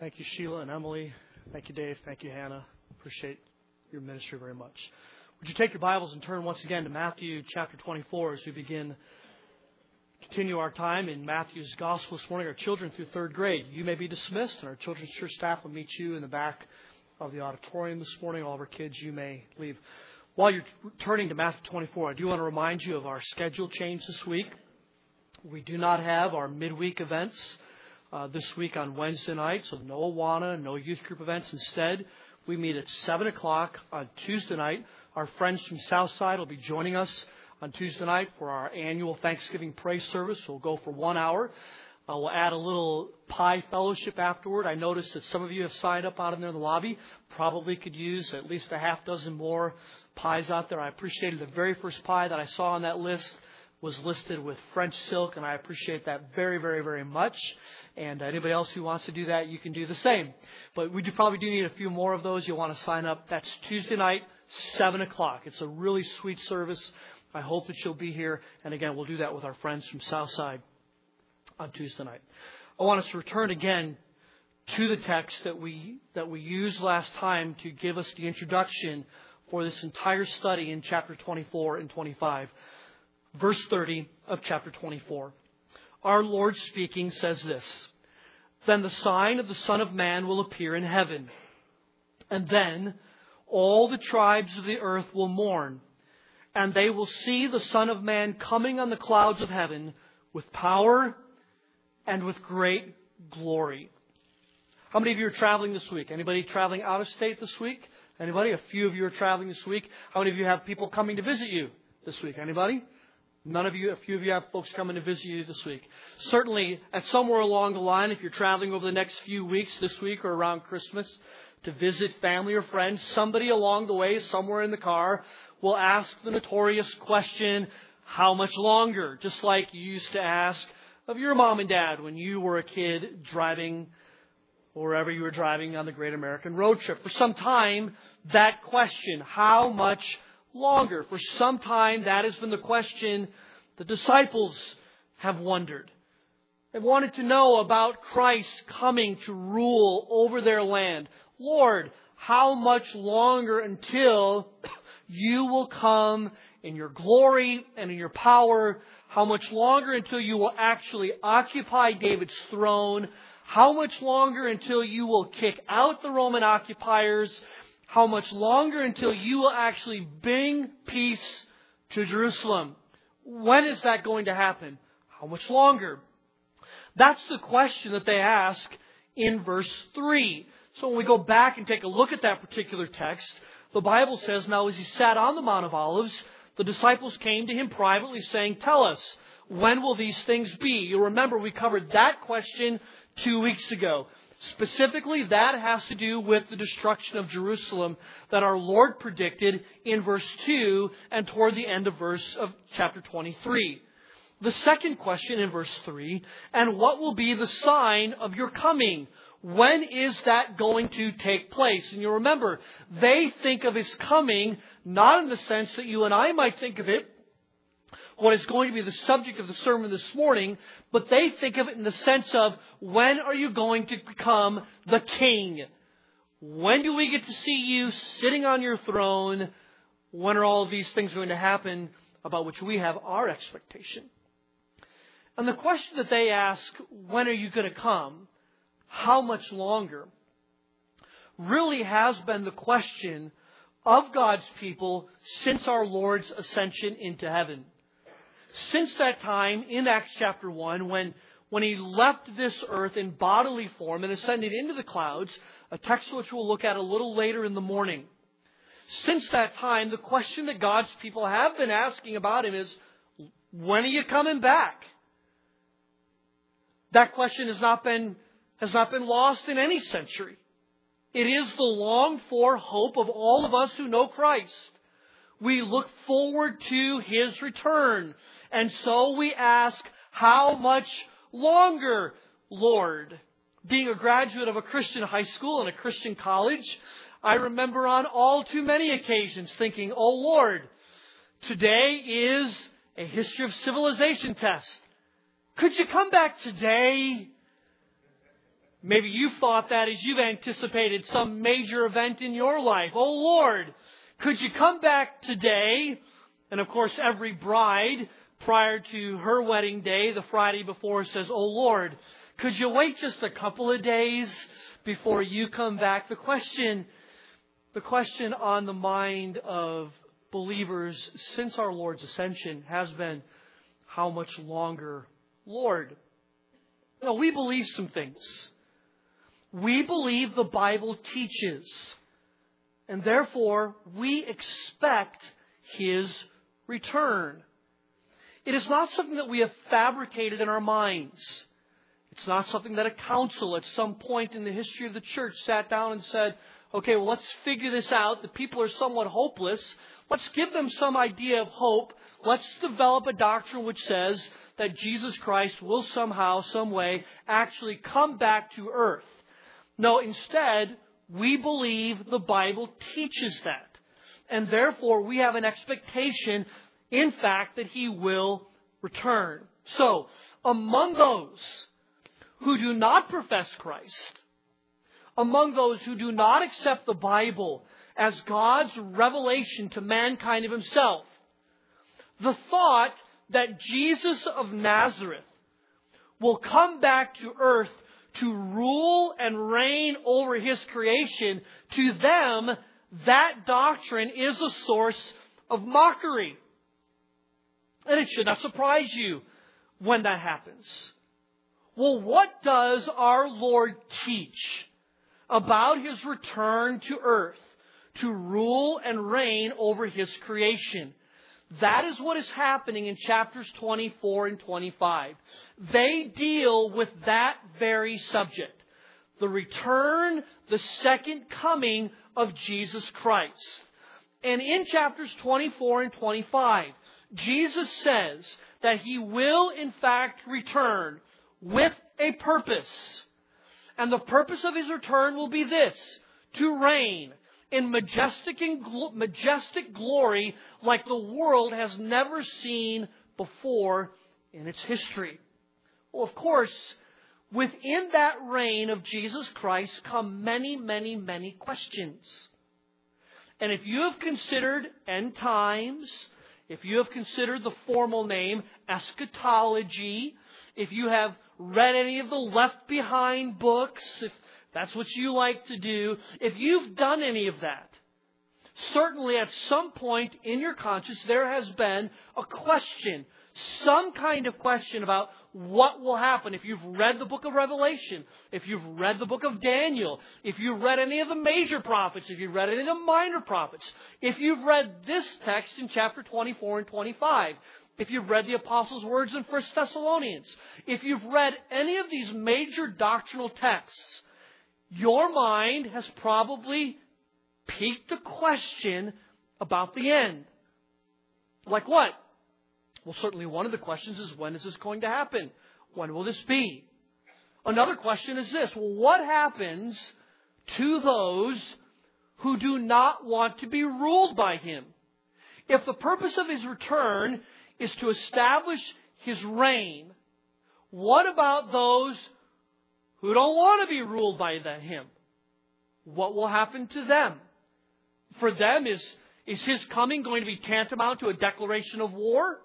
Thank you, Sheila and Emily. Thank you, Dave. Thank you, Hannah. Appreciate your ministry very much. Would you take your Bibles and turn once again to Matthew chapter 24 as we continue our time in Matthew's Gospel this morning. Our children through third grade, you may be dismissed, and our children's church staff will meet you in the back of the auditorium this morning. All of our kids, you may leave. While you're turning to Matthew 24, I do want to remind you of our schedule change this week. We do not have our midweek events this week on Wednesday night, so no Awana, no youth group events. Instead, we meet at 7 o'clock on Tuesday night. Our friends from Southside will be joining us on Tuesday night for our annual Thanksgiving praise service. We'll go for 1 hour. We'll add a little pie fellowship afterward. I noticed that some of you have signed up out in there in the lobby. Probably could use at least a half dozen more pies out there. I appreciated the very first pie that I saw on that list was listed with French silk, and I appreciate that very, very, very much. And anybody else who wants to do that, you can do the same. But we probably do need a few more of those. You'll want to sign up. That's Tuesday night, 7 o'clock. It's a really sweet service. I hope that you'll be here. And again, we'll do that with our friends from Southside on Tuesday night. I want us to return again to the text that we used last time to give us the introduction for this entire study in chapter 24 and 25. Verse 30 of chapter 24. Our Lord speaking says this: "Then the sign of the Son of Man will appear in heaven, and then all the tribes of the earth will mourn, and they will see the Son of Man coming on the clouds of heaven with power and with great glory." How many of you are traveling this week? Anybody traveling out of state this week? Anybody? A few of you are traveling this week. How many of you have people coming to visit you this week? Anybody? None of you. A few of you have folks coming to visit you this week. Certainly, at somewhere along the line, if you're traveling over the next few weeks, this week or around Christmas, to visit family or friends, somebody along the way, somewhere in the car, will ask the notorious question, how much longer? Just like you used to ask of your mom and dad when you were a kid driving wherever you were driving on the Great American Road Trip. For some time, that question, how much longer? For some time, that has been the question the disciples have wondered. They wanted to know about Christ coming to rule over their land. Lord, how much longer until you will come in your glory and in your power? How much longer until you will actually occupy David's throne? How much longer until you will kick out the Roman occupiers? How much longer until you will actually bring peace to Jerusalem? When is that going to happen? How much longer? That's the question that they ask in verse 3. So when we go back and take a look at that particular text, the Bible says, "Now as he sat on the Mount of Olives, the disciples came to him privately saying, 'Tell us, when will these things be?'" You'll remember we covered that question 2 weeks ago. Specifically, that has to do with the destruction of Jerusalem that our Lord predicted in verse 2 and toward the end of chapter 23. The second question in verse 3, "And what will be the sign of your coming?" When is that going to take place? And you'll remember, they think of his coming not in the sense that you and I might think of it, what is going to be the subject of the sermon this morning, but they think of it in the sense of, when are you going to become the king? When do we get to see you sitting on your throne? When are all of these things going to happen about which we have our expectation? And the question that they ask, when are you going to come? How much longer? Really has been the question of God's people since our Lord's ascension into heaven. Since that time in Acts chapter 1, when he left this earth in bodily form and ascended into the clouds, a text which we'll look at a little later in the morning. Since that time, the question that God's people have been asking about him is, when are you coming back? That question has not been lost in any century. It is the longed-for hope of all of us who know Christ. We look forward to his return. And so we ask, how much longer, Lord? Being a graduate of a Christian high school and a Christian college, I remember on all too many occasions thinking, oh Lord, today is a history of civilization test. Could you come back today? Maybe you've thought that as you've anticipated some major event in your life. Oh Lord, could you come back today? And of course, every bride prior to her wedding day, the Friday before, says, oh Lord, could you wait just a couple of days before you come back? The question on the mind of believers since our Lord's ascension has been, how much longer, Lord? Now, we believe some things. We believe the Bible teaches, and therefore we expect His return. It is not something that we have fabricated in our minds. It's not something that a council at some point in the history of the church sat down and said, okay, well, let's figure this out. The people are somewhat hopeless. Let's give them some idea of hope. Let's develop a doctrine which says that Jesus Christ will somehow, some way, actually come back to earth. No, instead, we believe the Bible teaches that. And therefore, we have an expectation, in fact, that He will return. So, among those who do not profess Christ, among those who do not accept the Bible as God's revelation to mankind of Himself, the thought that Jesus of Nazareth will come back to earth to rule and reign over His creation, to them, that doctrine is a source of mockery. And it should not surprise you when that happens. Well, what does our Lord teach about His return to earth to rule and reign over His creation? That is what is happening in chapters 24 and 25. They deal with that very subject. The return, the second coming of Jesus Christ. And in chapters 24 and 25, Jesus says that He will in fact return with a purpose. And the purpose of His return will be this: to reign in majestic glory like the world has never seen before in its history. Well, of course, within that reign of Jesus Christ come many, many, many questions. And if you have considered end times, if you have considered the formal name eschatology, if you have read any of the Left Behind books, if that's what you like to do, if you've done any of that, certainly at some point in your conscience there has been a question, some kind of question about what will happen. If you've read the book of Revelation, if you've read the book of Daniel, if you've read any of the major prophets, if you've read any of the minor prophets, if you've read this text in chapter 24 and 25, if you've read the Apostles' words in 1 Thessalonians, if you've read any of these major doctrinal texts, your mind has probably piqued a question about the end. Like what? Well, certainly one of the questions is, when is this going to happen? When will this be? Another question is this: well, what happens to those who do not want to be ruled by Him? If the purpose of His return is to establish His reign, what about those who don't want to be ruled by Him? What will happen to them? For them, is His coming going to be tantamount to a declaration of war?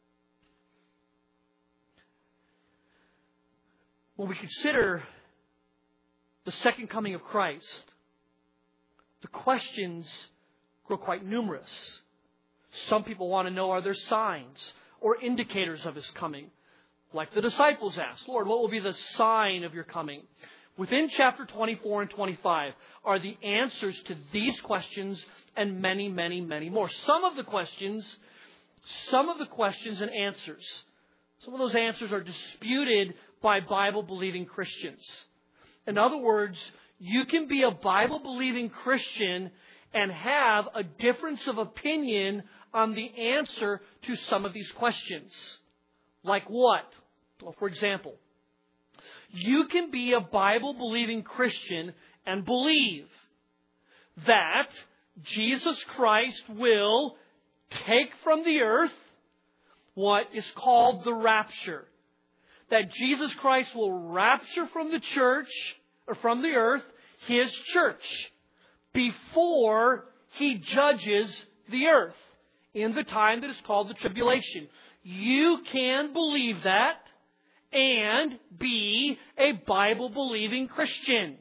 When we consider the second coming of Christ, the questions grow quite numerous. Some people want to know, are there signs or indicators of His coming? Like the disciples asked, Lord, what will be the sign of your coming? Within chapter 24 and 25 are the answers to these questions and many, many, many more. Some of the questions and answers, some of those answers are disputed by Bible-believing Christians. In other words, you can be a Bible-believing Christian and have a difference of opinion on the answer to some of these questions. Like what? Well, for example, you can be a Bible-believing Christian and believe that Jesus Christ will take from the earth what is called the rapture. That Jesus Christ will rapture from the church or from the earth, His church, before He judges the earth in the time that is called the tribulation. You can believe that and be a Bible-believing Christian.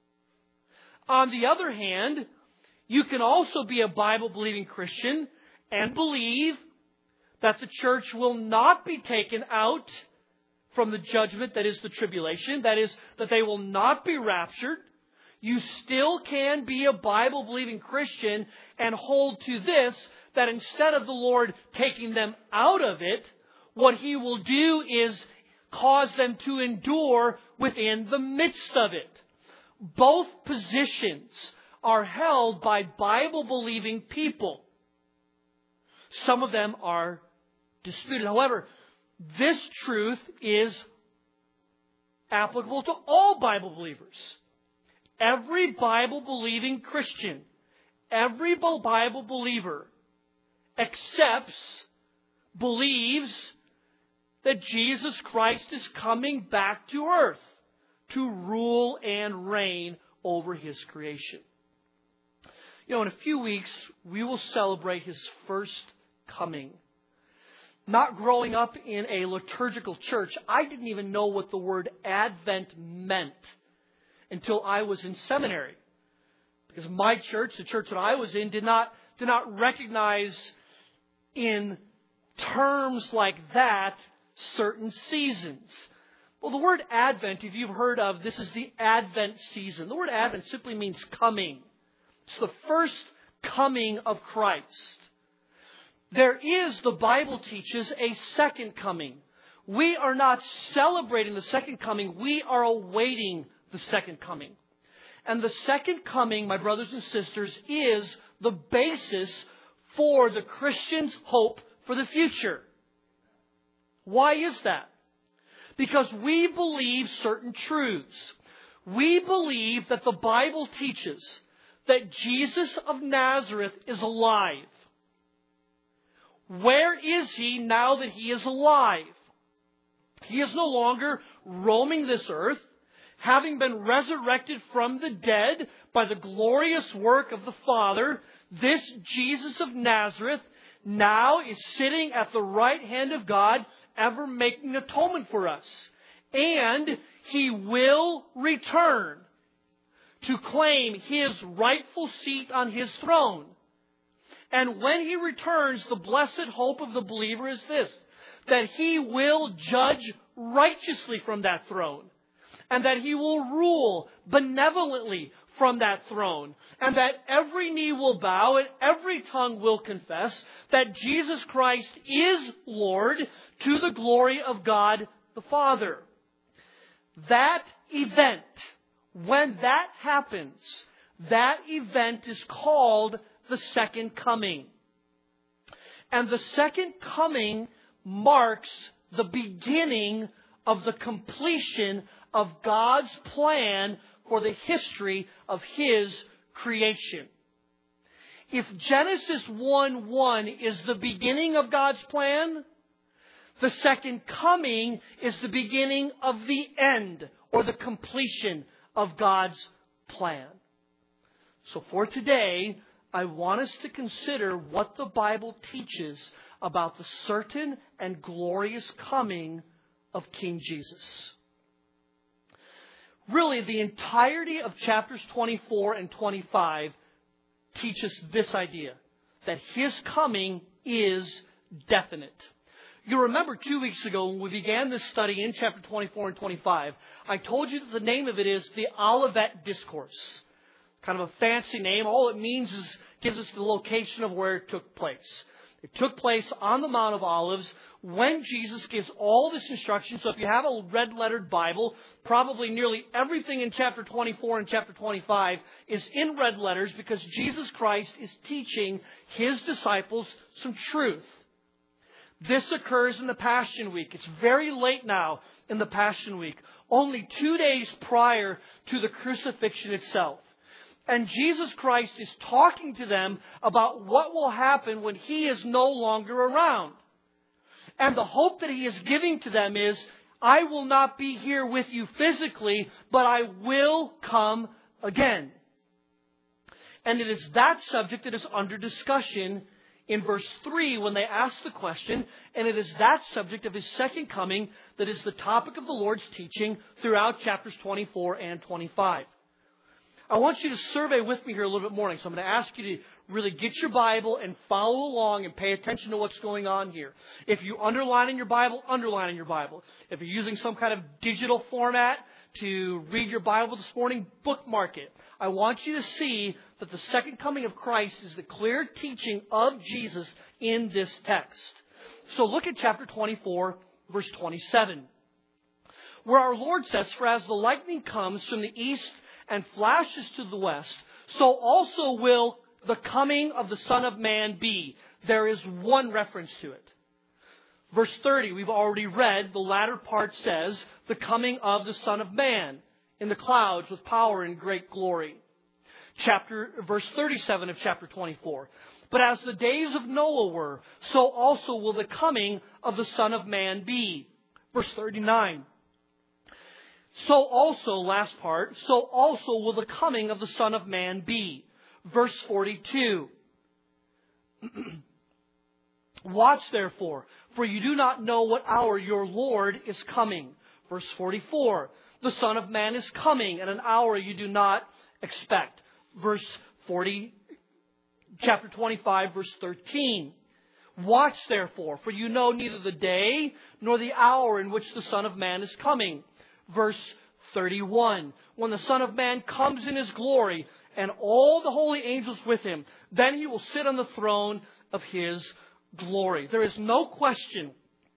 On the other hand, you can also be a Bible-believing Christian and believe that the church will not be taken out from the judgment that is the tribulation. That is, that they will not be raptured. You still can be a Bible-believing Christian and hold to this, that instead of the Lord taking them out of it, what He will do is cause them to endure within the midst of it. Both positions are held by Bible-believing people. Some of them are disputed. However, this truth is applicable to all Bible believers. Every Bible-believing Christian, every Bible believer accepts, believes that Jesus Christ is coming back to earth to rule and reign over His creation. In a few weeks, we will celebrate His first coming. Not growing up in a liturgical church, I didn't even know what the word Advent meant until I was in seminary. Because my church, the church that I was in, did not recognize in terms like that certain seasons. Well, the word Advent, if you've heard of, this is the Advent season. The word Advent simply means coming. It's the first coming of Christ. There is, the Bible teaches, a second coming. We are not celebrating the second coming. We are awaiting the second coming. And the second coming, my brothers and sisters, is the basis for the Christian's hope for the future. Why is that? Because we believe certain truths. We believe that the Bible teaches that Jesus of Nazareth is alive. Where is He now that He is alive? He is no longer roaming this earth, having been resurrected from the dead by the glorious work of the Father. This Jesus of Nazareth now is sitting at the right hand of God, ever making atonement for us. And He will return to claim His rightful seat on His throne. And when He returns, the blessed hope of the believer is this, that He will judge righteously from that throne, and that He will rule benevolently from that throne, and that every knee will bow and every tongue will confess that Jesus Christ is Lord, to the glory of God the Father. That event, when that happens, that event is called the second coming. And the second coming marks the beginning of the completion of God's plan for the history of His creation. If Genesis 1:1 is the beginning of God's plan, the second coming is the beginning of the end, or the completion of God's plan. So for today, I want us to consider what the Bible teaches about the certain and glorious coming of King Jesus. Really, the entirety of chapters 24 and 25 teach us this idea, that His coming is definite. You remember 2 weeks ago when we began this study in chapter 24 and 25, I told you that the name of it is the Olivet Discourse. Kind of a fancy name. All it means is gives us the location of where it took place. It took place on the Mount of Olives when Jesus gives all this instruction. So if you have a red-lettered Bible, probably nearly everything in chapter 24 and chapter 25 is in red letters, because Jesus Christ is teaching His disciples some truth. This occurs in the Passion Week. It's very late now in the Passion Week, only 2 days prior to the crucifixion itself. And Jesus Christ is talking to them about what will happen when He is no longer around. And the hope that He is giving to them is, I will not be here with you physically, but I will come again. And it is that subject that is under discussion in verse 3 when they ask the question, and it is that subject of His second coming that is the topic of the Lord's teaching throughout chapters 24 and 25. I want you to survey with me here a little bit more. So I'm going to ask you to really get your Bible and follow along and pay attention to what's going on here. If you underline in your Bible, underline in your Bible. If you're using some kind of digital format to read your Bible this morning, bookmark it. I want you to see that the second coming of Christ is the clear teaching of Jesus in this text. So look at chapter 24, verse 27, where our Lord says, "For as the lightning comes from the east and flashes to the west, so also will the coming of the Son of Man be." There is one reference to it. Verse 30, we've already read. The latter part says, "the coming of the Son of Man in the clouds with power and great glory." Verse 37 of chapter 24. "But as the days of Noah were, so also will the coming of the Son of Man be." Verse 39. "So also," last part, "so also will the coming of the Son of Man be." Verse 42. "Watch therefore, for you do not know what hour your Lord is coming." Verse 44. "The Son of Man is coming at an hour you do not expect." Verse 40, chapter 25, verse 13. "Watch therefore, for you know neither the day nor the hour in which the Son of Man is coming." Verse 31. "When the Son of Man comes in His glory and all the holy angels with Him, then He will sit on the throne of His glory." There is no question,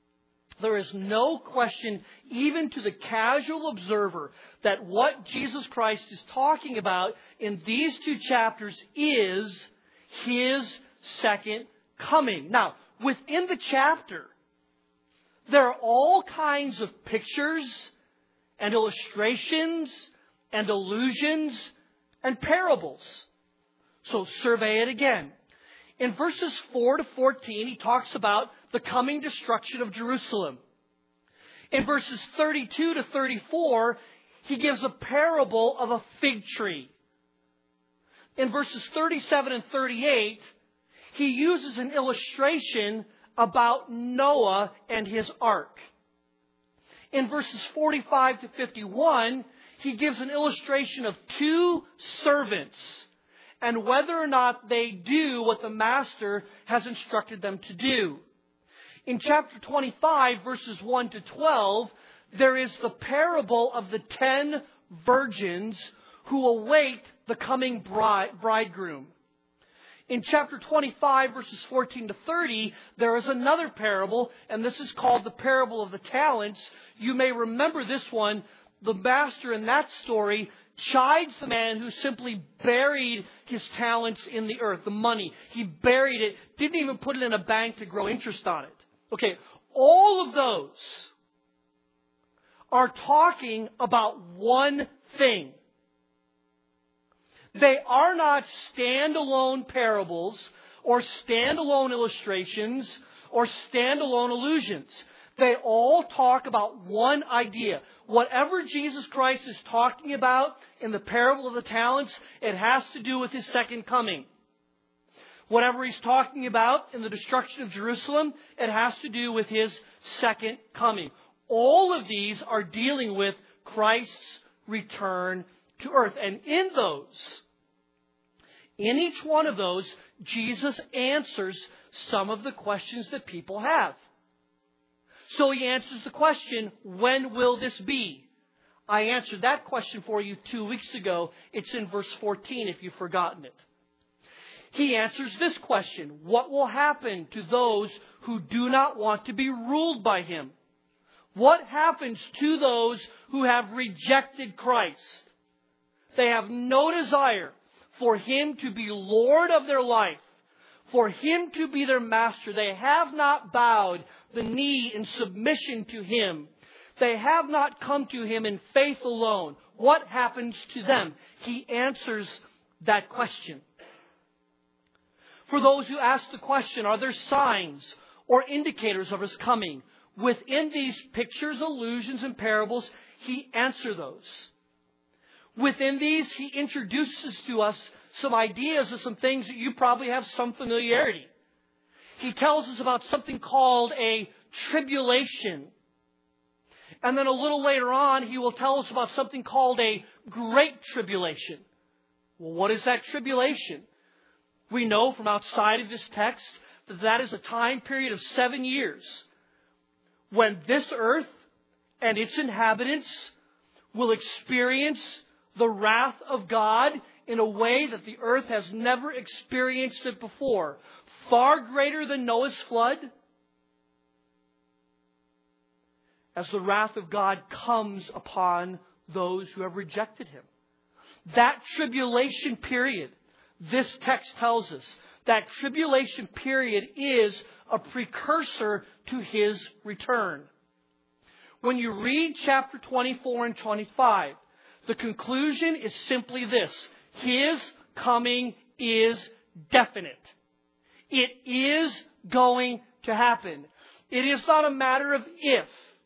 even to the casual observer, that what Jesus Christ is talking about in these two chapters is His second coming. Now, within the chapter, there are all kinds of pictures and illustrations and allusions and parables. So survey it again. In verses 4 to 14, he talks about the coming destruction of Jerusalem. In verses 32 to 34, he gives a parable of a fig tree. In verses 37 and 38, he uses an illustration about Noah and his ark. In verses 45 to 51, he gives an illustration of two servants and whether or not they do what the master has instructed them to do. In chapter 25, verses 1 to 12, there is the parable of the 10 virgins who await the coming bridegroom. In chapter 25, verses 14 to 30, there is another parable, and this is called the parable of the talents. You may remember this one. The master in that story chides the man who simply buried his talents in the earth, the money. He buried it, didn't even put it in a bank to grow interest on it. Okay, all of those are talking about one thing. They are not standalone parables or standalone illustrations or standalone allusions. They all talk about one idea. Whatever Jesus Christ is talking about in the parable of the talents, it has to do with His second coming. Whatever He's talking about in the destruction of Jerusalem, it has to do with His second coming. All of these are dealing with Christ's return to earth. And in each one of those, Jesus answers some of the questions that people have. So He answers the question, when will this be? I answered that question for you 2 weeks ago. It's in verse 14 if you've forgotten it. He answers this question, what will happen to those who do not want to be ruled by Him? What happens to those who have rejected Christ? They have no desire for Him to be Lord of their life, for Him to be their master. They have not bowed the knee in submission to Him. They have not come to Him in faith alone. What happens to them? He answers that question. For those who ask the question, are there signs or indicators of His coming? within these pictures, allusions, and parables, he answers those. Within these, he introduces to us some ideas of some things that you probably have some familiarity. He tells us about something called a tribulation. And then a little later on, he will tell us about something called a great tribulation. Well, what is that tribulation? We know from outside of this text that that is a time period of 7 years when this earth and its inhabitants will experience the wrath of God in a way that the earth has never experienced it before. Far greater than Noah's flood. As the wrath of God comes upon those who have rejected Him. That tribulation period, this text tells us, that tribulation period is a precursor to His return. When you read chapter 24 and 25, the conclusion is simply this: His coming is definite. It is going to happen. It is not a matter of if.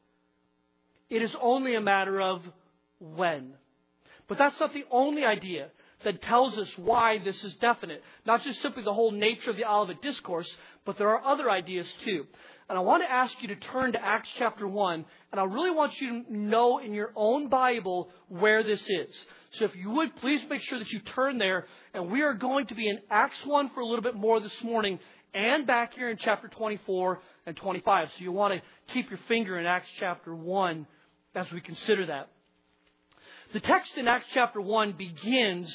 It is only a matter of when. But that's not the only idea that tells us why this is definite. Not just simply the whole nature of the Olivet Discourse, but there are other ideas too. And I want to ask you to turn to Acts chapter 1, and I really want you to know in your own Bible where this is. So if you would, please make sure that you turn there, and we are going to be in Acts 1 for a little bit more this morning, and back here in chapter 24 and 25. So you want to keep your finger in Acts chapter 1 as we consider that. The text in Acts chapter 1 begins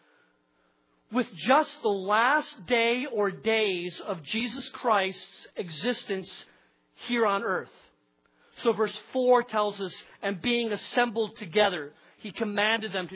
with just the last day or days of Jesus Christ's existence here on earth. So verse 4 tells us, and being assembled together, He commanded them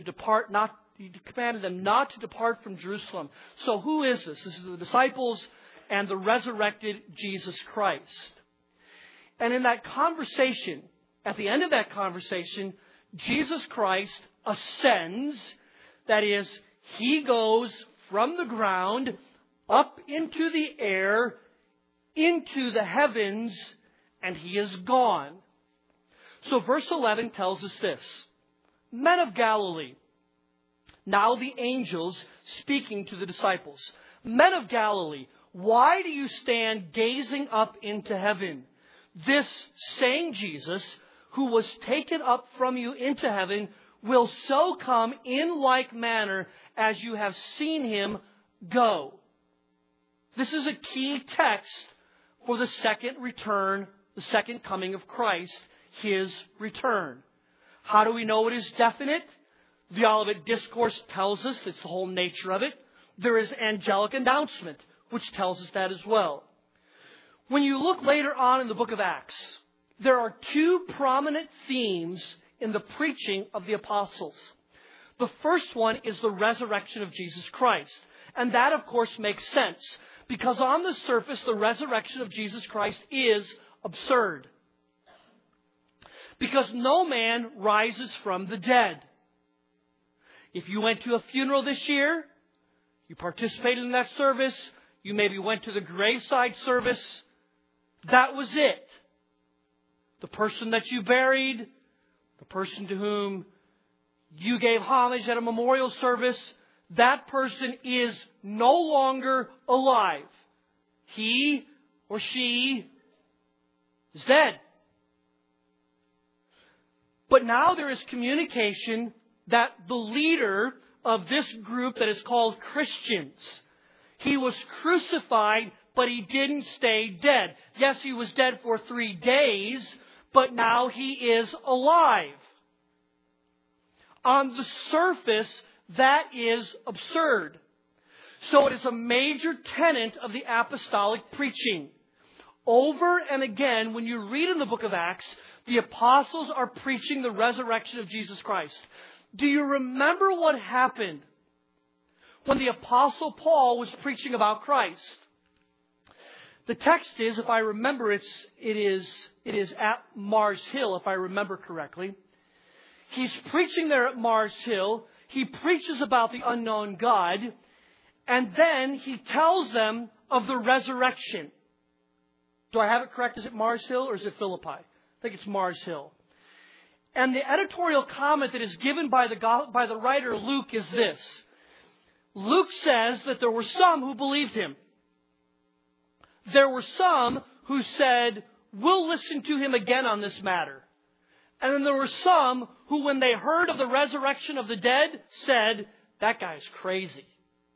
not to depart from Jerusalem. So who is this? This is the disciples and the resurrected Jesus Christ. And in that conversation, at the end of that conversation, Jesus Christ ascends. That is, He goes from the ground up into the air, into the heavens, and He is gone. So verse 11 tells us this: Men of Galilee, now the angels speaking to the disciples, Men of Galilee, why do you stand gazing up into heaven? This same Jesus, who was taken up from you into heaven, will so come in like manner as you have seen Him go. This is a key text for the second return, the second coming of Christ, His return. How do we know it is definite? The Olivet Discourse tells us that's the whole nature of it. There is angelic announcement, which tells us that as well. When you look later on in the book of Acts, there are two prominent themes in the preaching of the apostles. The first one is the resurrection of Jesus Christ. And that, of course, makes sense, because on the surface, the resurrection of Jesus Christ is absurd. Because no man rises from the dead. If you went to a funeral this year, you participated in that service, you maybe went to the graveside service, that was it. The person that you buried, the person to whom you gave homage at a memorial service, that person is no longer alive. He or she is dead. But now there is communication that the leader of this group that is called Christians, he was crucified, but he didn't stay dead. Yes, he was dead for 3 days, but now he is alive. On the surface, that is absurd. So it is a major tenet of the apostolic preaching. Over and again, when you read in the book of Acts, the apostles are preaching the resurrection of Jesus Christ. Do you remember what happened when the apostle Paul was preaching about Christ? The text is, if I remember, it is at Mars Hill, if I remember correctly. He's preaching there at Mars Hill. He preaches about the unknown God. And then he tells them of the resurrection. Do I have it correct? Is it Mars Hill or is it Philippi? I think it's Mars Hill. And the editorial comment that is given by the writer Luke is this. Luke says that there were some who believed him. There were some who said, we'll listen to him again on this matter. And then there were some who, when they heard of the resurrection of the dead, said, that guy's crazy.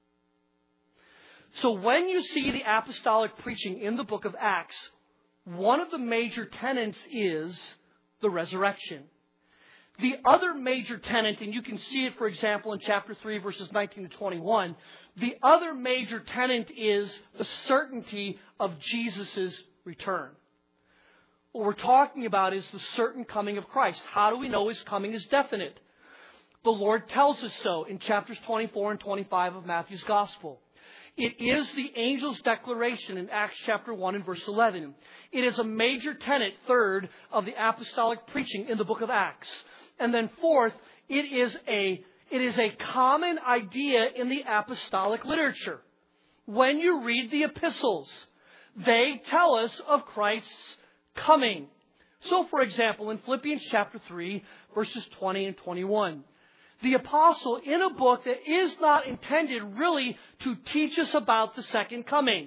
So when you see the apostolic preaching in the book of Acts, one of the major tenets is the resurrection. The other major tenet, and you can see it, for example, in chapter 3, verses 19 to 21, the other major tenet is the certainty of Jesus' return. What we're talking about is the certain coming of Christ. How do we know His coming is definite? The Lord tells us so in chapters 24 and 25 of Matthew's Gospel. It is the angel's declaration in Acts chapter 1 and verse 11. It is a major tenet, third, of the apostolic preaching in the book of Acts. And then fourth, it is a common idea in the apostolic literature. When you read the epistles, they tell us of Christ's coming. So, for example, in Philippians chapter 3, verses 20 and 21, the apostle, in a book that is not intended really to teach us about the second coming.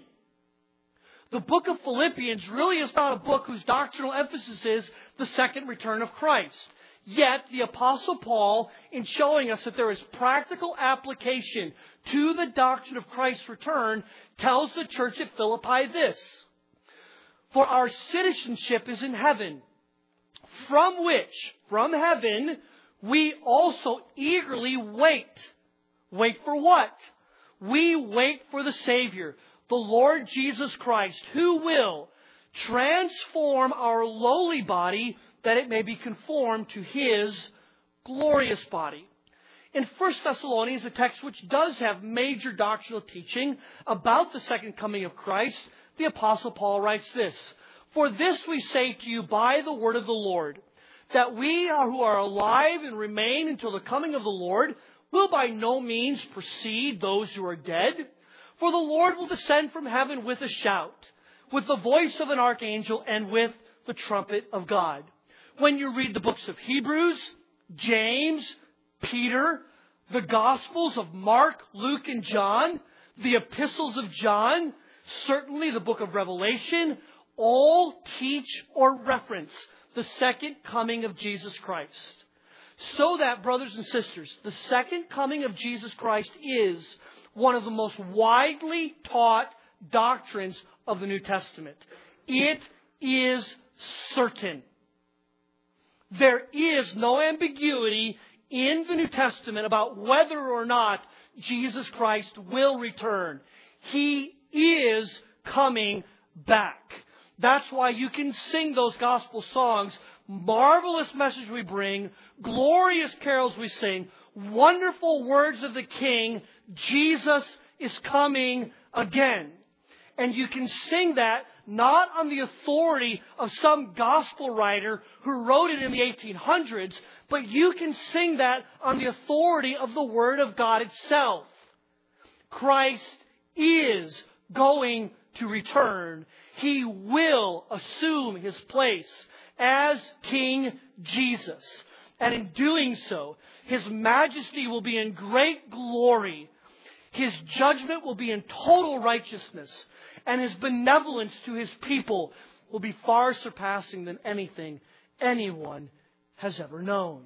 The book of Philippians really is not a book whose doctrinal emphasis is the second return of Christ. Yet, the Apostle Paul, in showing us that there is practical application to the doctrine of Christ's return, tells the church at Philippi this. For our citizenship is in heaven, from which, from heaven, we also eagerly wait. Wait for what? We wait for the Savior, the Lord Jesus Christ, who will transform our lowly body that it may be conformed to His glorious body. In 1 Thessalonians, a text which does have major doctrinal teaching about the second coming of Christ, the Apostle Paul writes this, For this we say to you by the word of the Lord, that we who are alive and remain until the coming of the Lord will by no means precede those who are dead. For the Lord will descend from heaven with a shout, with the voice of an archangel, and with the trumpet of God. When you read the books of Hebrews, James, Peter, the Gospels of Mark, Luke, and John, the epistles of John, certainly the book of Revelation, all teach or reference the second coming of Jesus Christ. So that, brothers and sisters, the second coming of Jesus Christ is one of the most widely taught doctrines of the New Testament. It is certain. There is no ambiguity in the New Testament about whether or not Jesus Christ will return. He is coming back. That's why you can sing those gospel songs. Marvelous message we bring. Glorious carols we sing. Wonderful words of the King. Jesus is coming again. And you can sing that not on the authority of some gospel writer who wrote it in the 1800s, but you can sing that on the authority of the Word of God itself. Christ is going to return. He will assume His place as King Jesus. And in doing so, His majesty will be in great glory. His judgment will be in total righteousness. And His benevolence to His people will be far surpassing than anything anyone has ever known.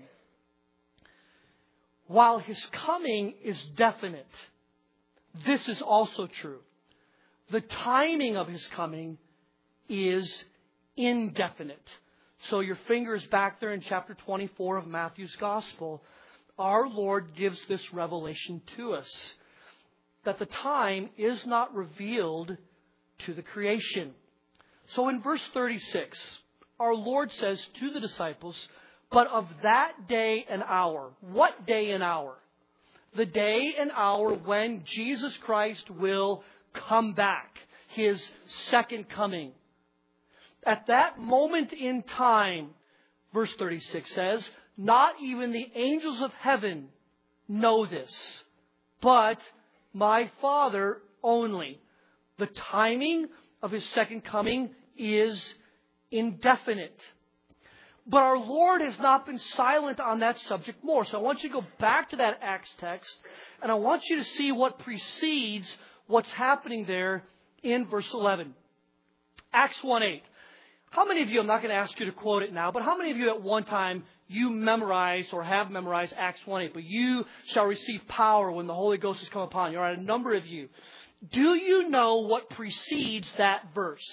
While His coming is definite, this is also true. The timing of His coming is indefinite. So your finger is back there in chapter 24 of Matthew's Gospel. Our Lord gives this revelation to us, that the time is not revealed to the creation. So in verse 36, our Lord says to the disciples, but of that day and hour. What day and hour? The day and hour when Jesus Christ will come back. His second coming. At that moment in time, verse 36 says, not even the angels of heaven know this, but my Father only. The timing of His second coming is indefinite. But our Lord has not been silent on that subject more. So I want you to go back to that Acts text, and I want you to see what precedes what's happening there in verse 11. Acts 1:8. How many of you, I'm not going to ask you to quote it now, but how many of you at one time you memorized or have memorized Acts 1:8? But you shall receive power when the Holy Ghost has come upon you. All right, a number of you. Do you know what precedes that verse?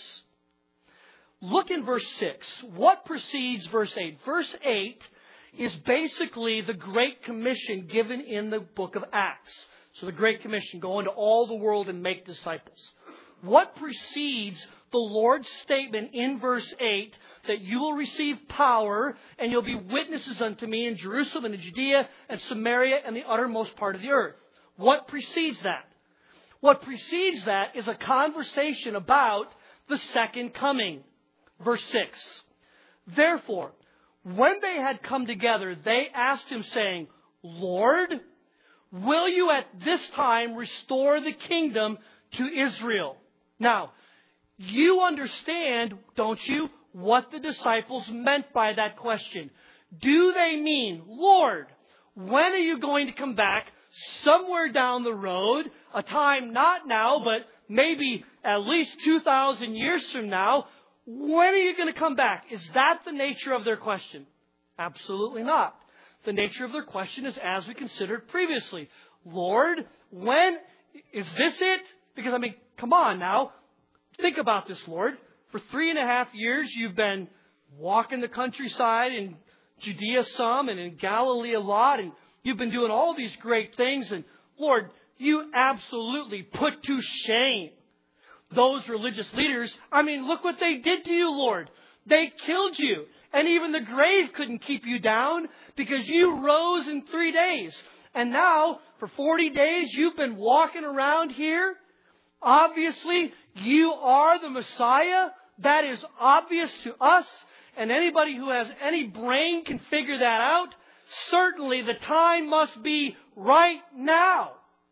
Look in verse 6. What precedes verse 8? Verse 8 is basically the Great Commission given in the book of Acts. So the Great Commission, go into all the world and make disciples. What precedes the Lord's statement in verse 8 that you will receive power and you'll be witnesses unto me in Jerusalem and in Judea and Samaria and the uttermost part of the earth? What precedes that? What precedes that is a conversation about the second coming. Verse 6. Therefore, when they had come together, they asked him, saying, Lord, will you at this time restore the kingdom to Israel? Now, you understand, don't you, what the disciples meant by that question. Do they mean, Lord, when are you going to come back? Somewhere down the road, a time not now, but maybe at least 2,000 years from now. When are you going to come back? Is that the nature of their question? Absolutely not. The nature of their question is as we considered previously. Lord, when is this it? Because, come on now. Think about this, Lord. For 3.5 years, you've been walking the countryside in Judea some and in Galilee a lot, and you've been doing all these great things. And Lord, you absolutely put to shame those religious leaders. Look what they did to you, Lord. They killed you. And even the grave couldn't keep you down because you rose in 3 days. And now, for 40 days, you've been walking around here. Obviously, you are the Messiah. That is obvious to us. And anybody who has any brain can figure that out. Certainly, the time must be right now.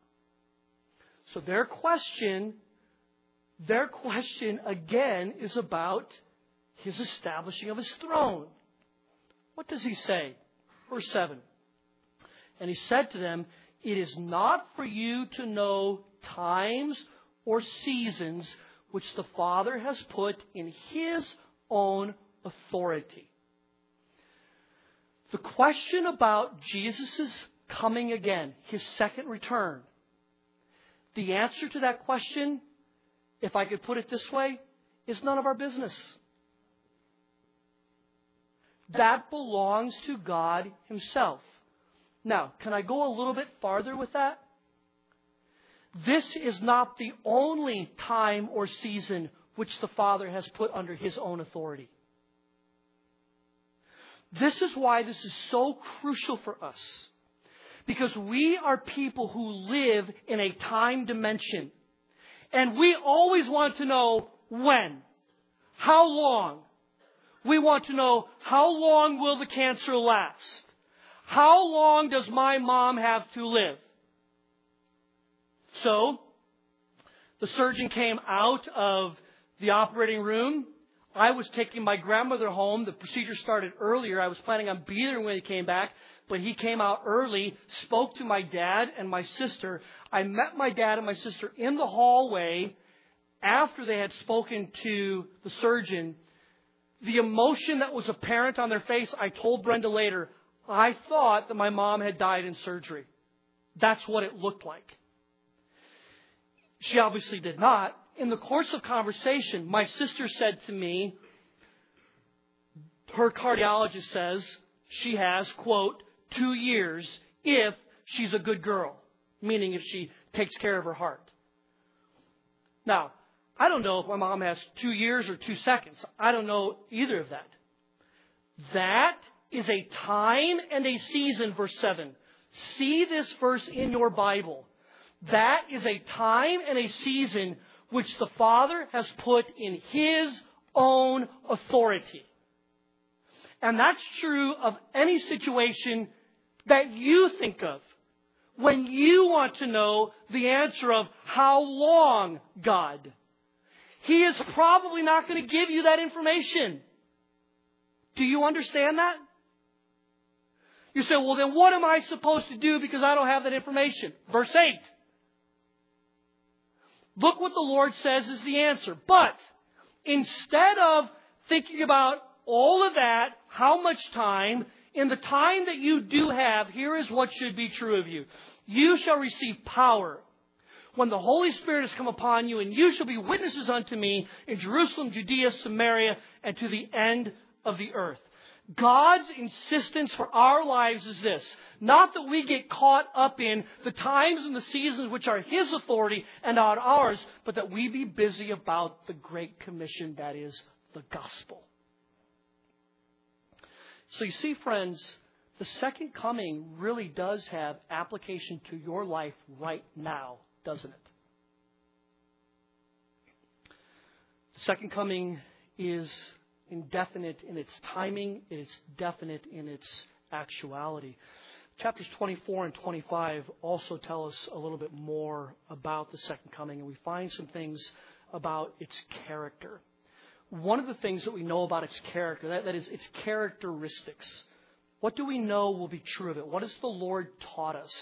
So their question again is about his establishing of his throne. What does he say? Verse 7. And he said to them, it is not for you to know times or seasons which the Father has put in his own authority. The question about Jesus' coming again, his second return, the answer to that question, if I could put it this way, is none of our business. That belongs to God himself. Now, can I go a little bit farther with that? This is not the only time or season which the Father has put under his own authority. This is why this is so crucial for us. Because we are people who live in a time dimension. And we always want to know when. How long? We want to know how long will the cancer last? How long does my mom have to live? So, the surgeon came out of the operating room. I was taking my grandmother home. The procedure started earlier. I was planning on being there when he came back, but he came out early, spoke to my dad and my sister. I met my dad and my sister in the hallway after they had spoken to the surgeon. The emotion that was apparent on their face, I told Brenda later, I thought that my mom had died in surgery. That's what it looked like. She obviously did not. In the course of conversation, my sister said to me, her cardiologist says she has, quote, 2 years if she's a good girl, meaning if she takes care of her heart. Now, I don't know if my mom has 2 years or 2 seconds. I don't know either of that. That is a time and a season, verse 7. See this verse in your Bible. That is a time and a season which the Father has put in his own authority. And that's true of any situation that you think of when you want to know the answer of how long, God. He is probably not going to give you that information. Do you understand that? You say, well, then what am I supposed to do because I don't have that information? Verse 8. Look what the Lord says is the answer. But instead of thinking about all of that, how much time, in the time that you do have, here is what should be true of you. You shall receive power when the Holy Spirit has come upon you, and you shall be witnesses unto me in Jerusalem, Judea, Samaria, and to the end of the earth. God's insistence for our lives is this. Not that we get caught up in the times and the seasons which are His authority and not ours, but that we be busy about the Great Commission, that is the gospel. So you see, friends, the second coming really does have application to your life right now, doesn't it? The second coming is indefinite in its timing. It's definite in its actuality. Chapters 24 and 25 also tell us a little bit more about the second coming, and we find some things about its character. One of the things that we know about its character, that is its characteristics. What do we know will be true of it? What has the Lord taught us?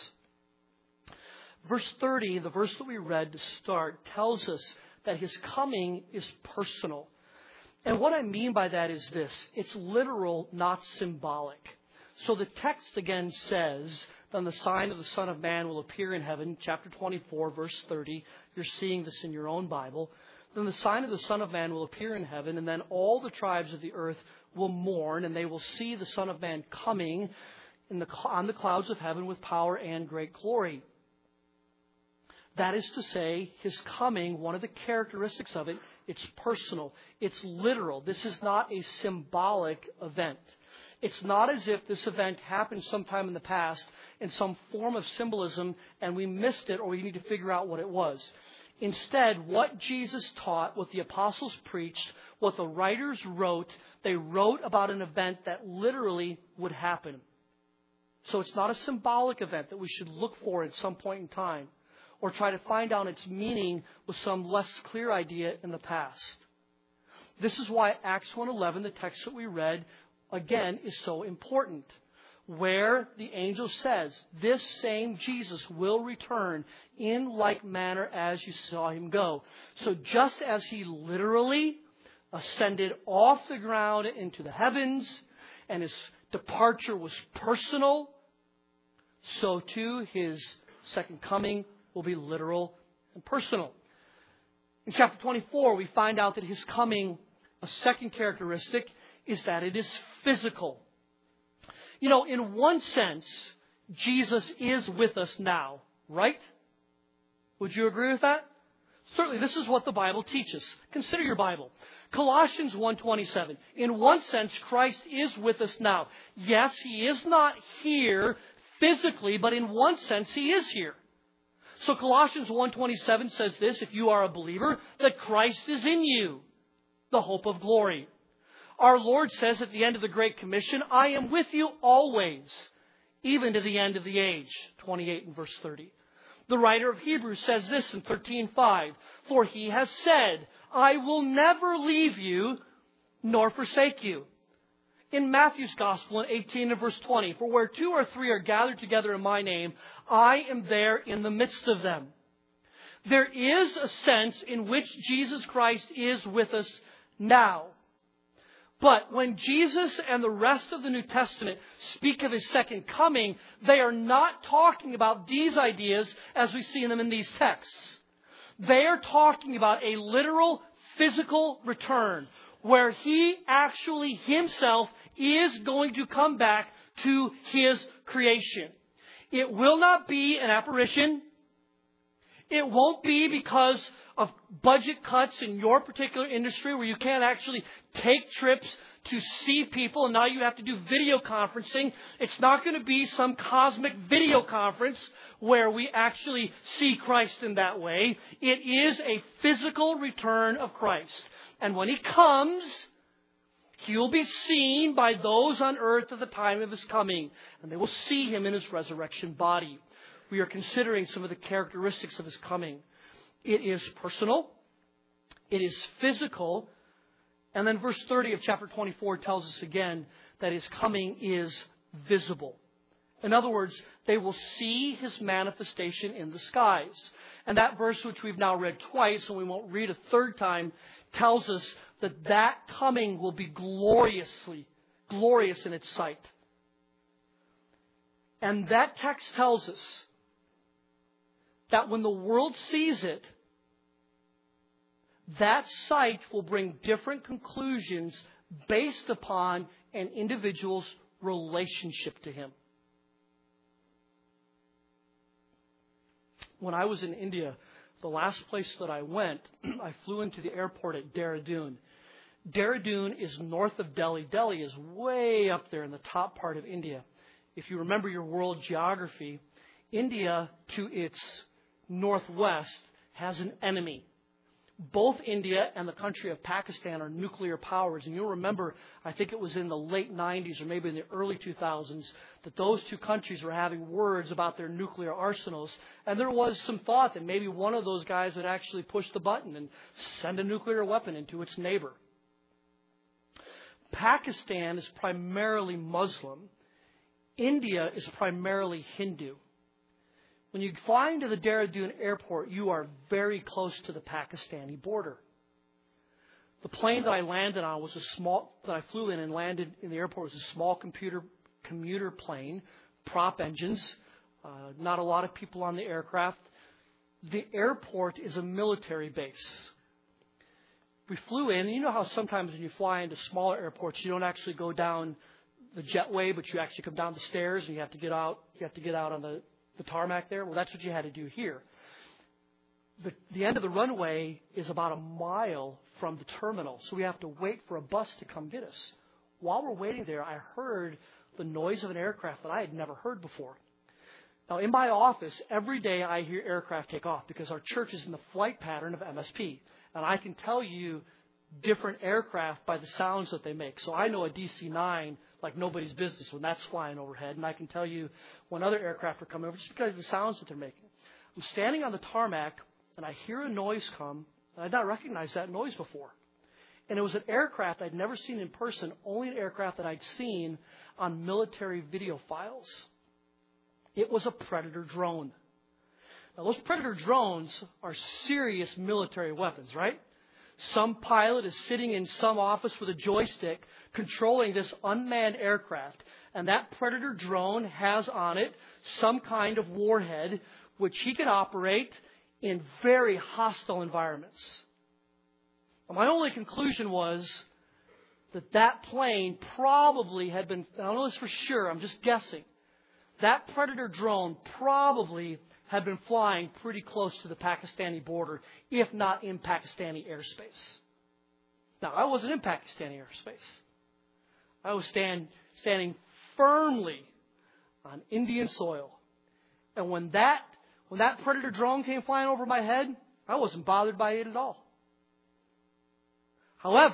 Verse 30, the verse that we read to start, tells us that His coming is personal. And what I mean by that is this. It's literal, not symbolic. So the text again says, then the sign of the Son of Man will appear in heaven, chapter 24, verse 30. You're seeing this in your own Bible. Then the sign of the Son of Man will appear in heaven, and then all the tribes of the earth will mourn, and they will see the Son of Man coming on the clouds of heaven with power and great glory. That is to say, His coming, one of the characteristics of it, it's personal. It's literal. This is not a symbolic event. It's not as if this event happened sometime in the past in some form of symbolism and we missed it or we need to figure out what it was. Instead, what Jesus taught, what the apostles preached, what the writers wrote, they wrote about an event that literally would happen. So it's not a symbolic event that we should look for at some point in time or try to find out its meaning with some less clear idea in the past. This is why Acts 1:11, the text that we read, again, is so important. Where the angel says, this same Jesus will return in like manner as you saw Him go. So just as He literally ascended off the ground into the heavens and His departure was personal, so too His second coming will be literal and personal. In chapter 24, we find out that His coming, a second characteristic, is that it is physical. You know, in one sense, Jesus is with us now, right? Would you agree with that? Certainly, this is what the Bible teaches. Consider your Bible. Colossians 1:27. In one sense, Christ is with us now. Yes, He is not here physically, but in one sense, He is here. So Colossians 1:27 says this, if you are a believer, that Christ is in you, the hope of glory. Our Lord says at the end of the Great Commission, I am with you always, even to the end of the age. 28 and verse 30. The writer of Hebrews says this in 13:5, for He has said, I will never leave you nor forsake you. In Matthew's Gospel in 18 and verse 20, for where 2 or 3 are gathered together in my name, I am there in the midst of them. There is a sense in which Jesus Christ is with us now. But when Jesus and the rest of the New Testament speak of His second coming, they are not talking about these ideas as we see them in these texts. They are talking about a literal physical return where He actually Himself is going to come back to His creation. It will not be an apparition. It won't be because of budget cuts in your particular industry where you can't actually take trips to see people and now you have to do video conferencing. It's not going to be some cosmic video conference where we actually see Christ in that way. It is a physical return of Christ. And when He comes, He will be seen by those on earth at the time of His coming. And they will see Him in His resurrection body. We are considering some of the characteristics of His coming. It is personal. It is physical. And then verse 30 of chapter 24 tells us again that His coming is visible. In other words, they will see His manifestation in the skies. And that verse, which we've now read twice and we won't read a third time, tells us that that coming will be glorious in its sight. And that text tells us that when the world sees it, that sight will bring different conclusions based upon an individual's relationship to Him. When I was in India, the last place that I went, I flew into the airport at Dehradun. Dehradun is north of Delhi. Delhi is way up there in the top part of India. If you remember your world geography, India to its northwest has an enemy. Both India and the country of Pakistan are nuclear powers. And you'll remember, I think it was in the late 90s or maybe in the early 2000s, that those two countries were having words about their nuclear arsenals. And there was some thought that maybe one of those guys would actually push the button and send a nuclear weapon into its neighbor. Pakistan is primarily Muslim. India is primarily Hindu. When you fly into the Dehradun airport, you are very close to the Pakistani border. The plane that I landed on was that I flew in and landed in the airport was a small commuter plane, prop engines, not a lot of people on the aircraft. The airport is a military base. We flew in, and you know how sometimes when you fly into smaller airports, you don't actually go down the jetway, but you actually come down the stairs and you have to get out on the tarmac there. Well, that's what you had to do here. The end of the runway is about a mile from the terminal, so we have to wait for a bus to come get us. While we're waiting there, I heard the noise of an aircraft that I had never heard before. Now, in my office, every day I hear aircraft take off because our church is in the flight pattern of MSP. And I can tell you different aircraft by the sounds that they make. So I know a DC-9 like nobody's business when that's flying overhead. And I can tell you when other aircraft are coming over just because of the sounds that they're making. I'm standing on the tarmac and I hear a noise come. And I did not recognize that noise before. And it was an aircraft I'd never seen in person, only an aircraft that I'd seen on military video files. It was a Predator drone. Now, those Predator drones are serious military weapons, right? Some pilot is sitting in some office with a joystick controlling this unmanned aircraft. And that Predator drone has on it some kind of warhead which he can operate in very hostile environments. And my only conclusion was that plane probably had been, I don't know this for sure, I'm just guessing, that Predator drone probably had been flying pretty close to the Pakistani border, if not in Pakistani airspace. Now, I wasn't in Pakistani airspace. I was standing firmly on Indian soil. And when that Predator drone came flying over my head, I wasn't bothered by it at all. However,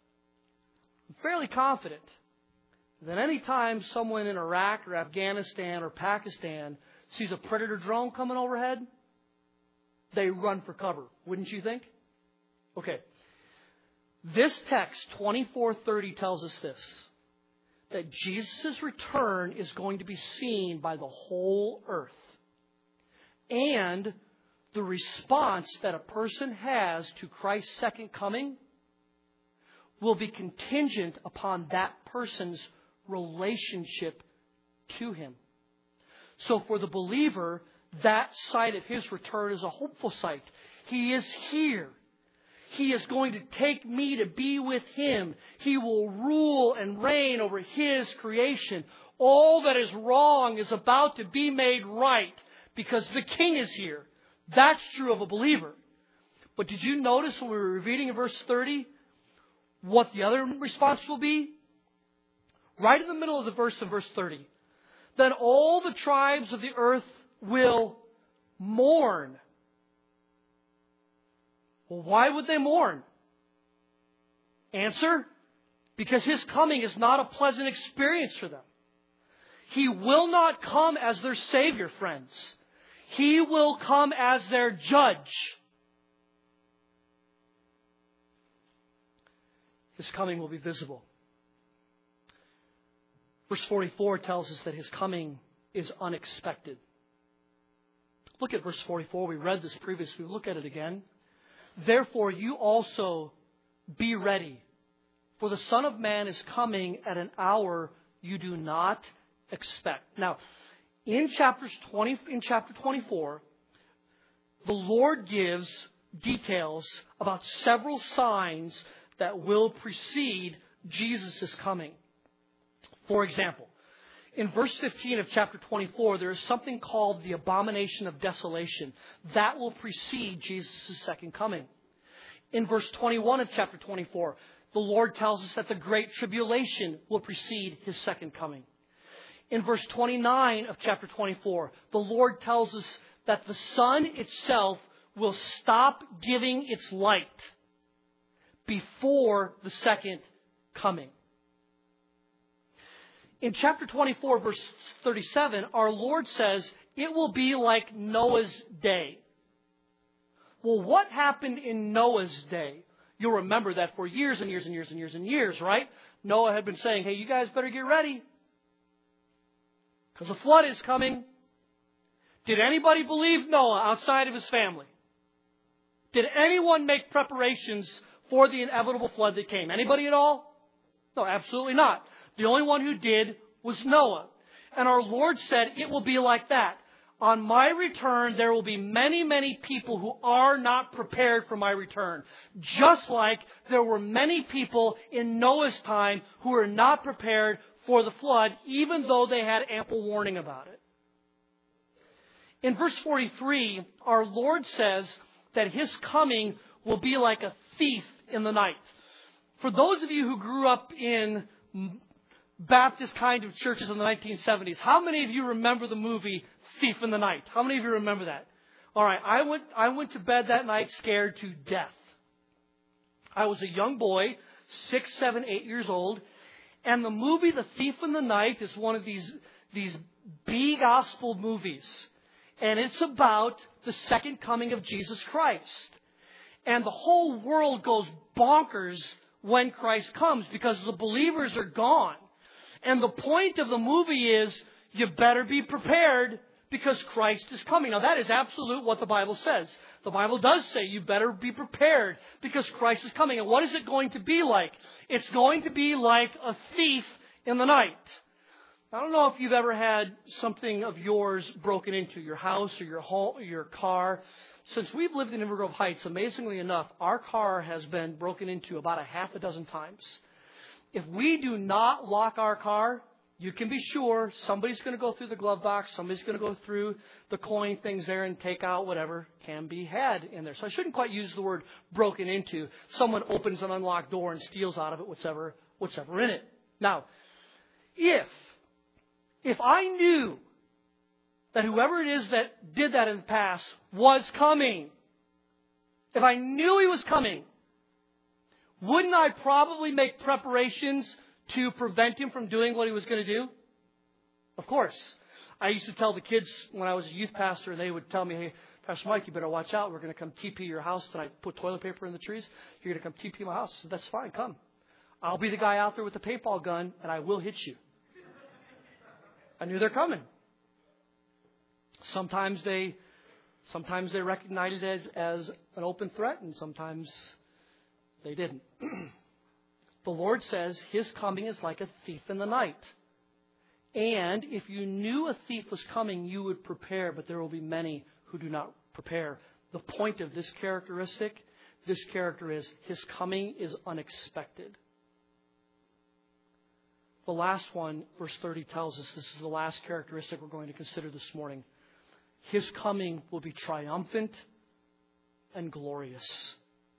I'm fairly confident that any time someone in Iraq or Afghanistan or Pakistan sees a Predator drone coming overhead, they run for cover. Wouldn't you think? Okay. This text, 24:30, tells us this, that Jesus' return is going to be seen by the whole earth. And the response that a person has to Christ's second coming will be contingent upon that person's relationship to Him. So for the believer, that sight of His return is a hopeful sight. He is here. He is going to take me to be with Him. He will rule and reign over His creation. All that is wrong is about to be made right because the King is here. That's true of a believer. But did you notice when we were reading in verse 30 what the other response will be? Right in the middle of the verse in verse 30. Then all the tribes of the earth will mourn. Well, why would they mourn? Answer, because His coming is not a pleasant experience for them. He will not come as their Savior, friends. He will come as their judge. His coming will be visible. Verse 44 tells us that His coming is unexpected. Look at verse 44. We read this previously. Look at it again. Therefore, you also be ready, for the Son of Man is coming at an hour you do not expect. Now, in chapter 24, the Lord gives details about several signs that will precede Jesus' coming. For example, in verse 15 of chapter 24, there is something called the abomination of desolation. That will precede Jesus' second coming. In verse 21 of chapter 24, the Lord tells us that the great tribulation will precede His second coming. In verse 29 of chapter 24, the Lord tells us that the sun itself will stop giving its light before the second coming. In chapter 24, verse 37, our Lord says, it will be like Noah's day. Well, what happened in Noah's day? You'll remember that for years and years and years and years and years, right? Noah had been saying, hey, you guys better get ready, because a flood is coming. Did anybody believe Noah outside of his family? Did anyone make preparations for the inevitable flood that came? Anybody at all? No, absolutely not. The only one who did was Noah. And our Lord said, it will be like that. On my return, there will be many, many people who are not prepared for my return. Just like there were many people in Noah's time who were not prepared for the flood, even though they had ample warning about it. In verse 43, our Lord says that His coming will be like a thief in the night. For those of you who grew up in Baptist kind of churches in the 1970s, how many of you remember the movie Thief in the Night? How many of you remember that? All right, I went to bed that night scared to death. I was a young boy, 6, 7, 8 years old, and the movie The Thief in the Night is one of these B gospel movies, and it's about the second coming of Jesus Christ. And the whole world goes bonkers when Christ comes because the believers are gone. And the point of the movie is you better be prepared because Christ is coming. Now that is absolute what the Bible says. The Bible does say you better be prepared because Christ is coming. And what is it going to be like? It's going to be like a thief in the night. I don't know if you've ever had something of yours broken into, your house or your home or your car. Since we've lived in Inver Grove Heights, amazingly enough, our car has been broken into about a half a dozen times. If we do not lock our car, you can be sure somebody's going to go through the glove box, somebody's going to go through the coin things there and take out whatever can be had in there. So I shouldn't quite use the word broken into. Someone opens an unlocked door and steals out of it whatever in it. Now, if I knew that whoever it is that did that in the past was coming, if I knew he was coming, wouldn't I probably make preparations to prevent him from doing what he was going to do? Of course. I used to tell the kids when I was a youth pastor, and they would tell me, hey, Pastor Mike, you better watch out. We're going to come TP your house tonight. Put toilet paper in the trees. You're going to come TP my house. I said, that's fine. Come. I'll be the guy out there with the paintball gun, and I will hit you. I knew they're coming. Sometimes they recognized it as an open threat, and sometimes they didn't. The Lord says His coming is like a thief in the night. And if you knew a thief was coming, you would prepare, but there will be many who do not prepare. The point of this character is His coming is unexpected. The last one, verse 30 tells us this is the last characteristic we're going to consider this morning. His coming will be triumphant and glorious.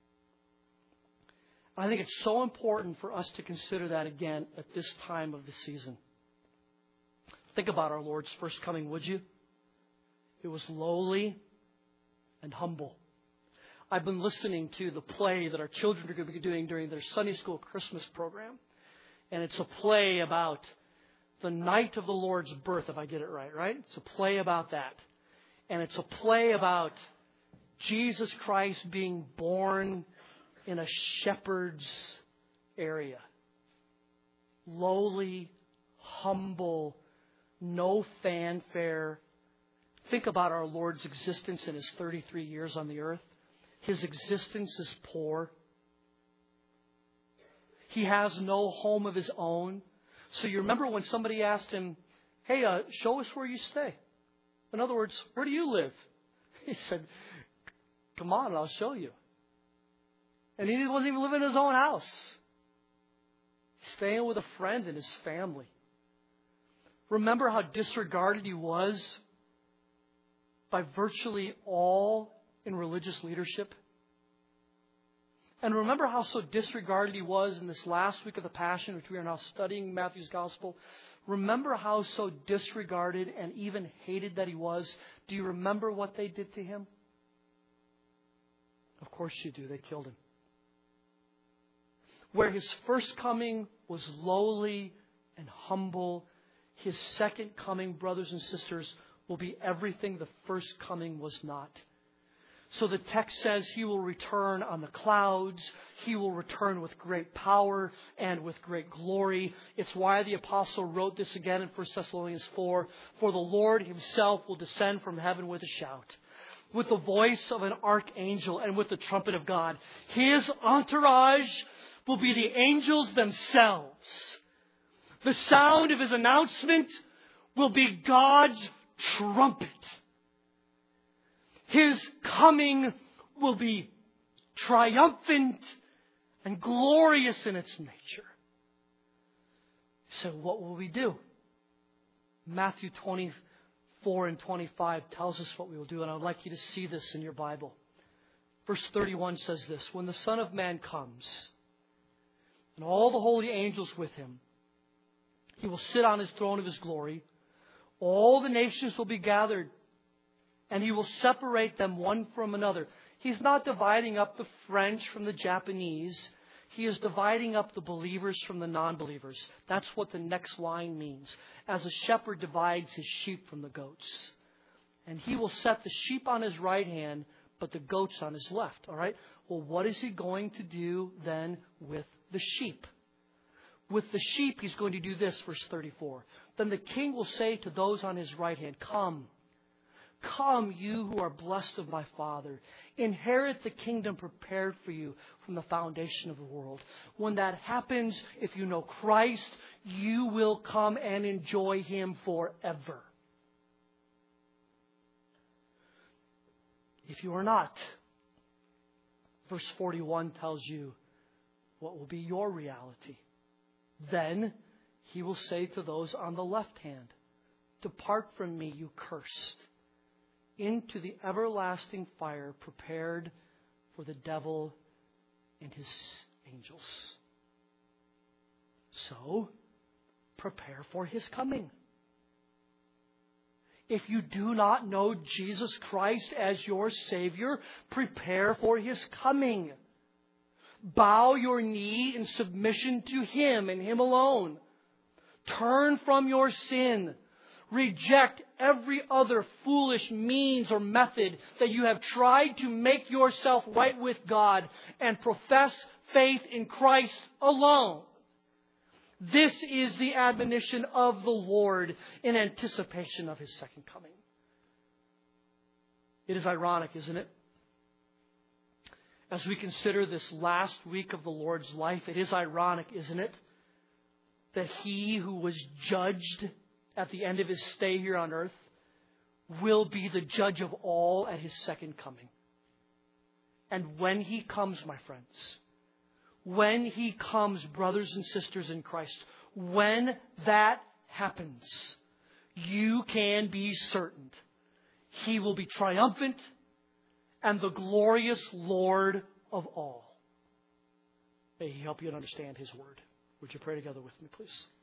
I think it's so important for us to consider that again at this time of the season. Think about our Lord's first coming, would you? It was lowly and humble. I've been listening to the play that our children are going to be doing during their Sunday school Christmas program. And it's a play about the night of the Lord's birth, if I get it right? It's a play about that. And it's a play about Jesus Christ being born in a shepherd's area. Lowly, humble, no fanfare. Think about our Lord's existence in His 33 years on the earth. His existence is poor. He has no home of His own. So you remember when somebody asked Him, hey, show us where you stay. In other words, where do you live? He said, come on, I'll show you. And he wasn't even living in his own house. Staying with a friend and his family. Remember how disregarded He was by virtually all in religious leadership? And remember how so disregarded He was in this last week of the Passion, which we are now studying Matthew's Gospel? Remember how so disregarded and even hated that He was? Do you remember what they did to Him? Of course you do. They killed Him. Where His first coming was lowly and humble, His second coming, brothers and sisters, will be everything the first coming was not. So the text says He will return on the clouds. He will return with great power and with great glory. It's why the apostle wrote this again in 1 Thessalonians 4. For the Lord Himself will descend from heaven with a shout, with the voice of an archangel, and with the trumpet of God. His entourage will be the angels themselves. The sound of His announcement will be God's trumpet. His coming will be triumphant and glorious in its nature. So what will we do? Matthew 24 and 25 tells us what we will do, and I would like you to see this in your Bible. Verse 31 says this, when the Son of Man comes, and all the holy angels with Him, He will sit on His throne of His glory. All the nations will be gathered, and He will separate them one from another. He's not dividing up the French from the Japanese. He is dividing up the believers from the non-believers. That's what the next line means. As a shepherd divides his sheep from the goats. And He will set the sheep on His right hand, but the goats on His left. All right? Well, what is He going to do then with the sheep? With the sheep, He's going to do this, verse 34. Then the King will say to those on His right hand, come, come, you who are blessed of my Father. Inherit the kingdom prepared for you from the foundation of the world. When that happens, if you know Christ, you will come and enjoy Him forever. If you are not, verse 41 tells you what will be your reality. Then He will say to those on the left hand, depart from me, you cursed, into the everlasting fire prepared for the devil and his angels. So, prepare for His coming. If you do not know Jesus Christ as your Savior, prepare for His coming. Bow your knee in submission to Him and Him alone. Turn from your sin. Reject every other foolish means or method that you have tried to make yourself right with God, and profess faith in Christ alone. This is the admonition of the Lord in anticipation of His second coming. It is ironic, isn't it? As we consider this last week of the Lord's life, it is ironic, isn't it, that He who was judged at the end of His stay here on earth will be the judge of all at His second coming. And when He comes, my friends, when He comes, brothers and sisters in Christ, when that happens, you can be certain He will be triumphant and the glorious Lord of all. May He help you to understand His word. Would you pray together with me, please?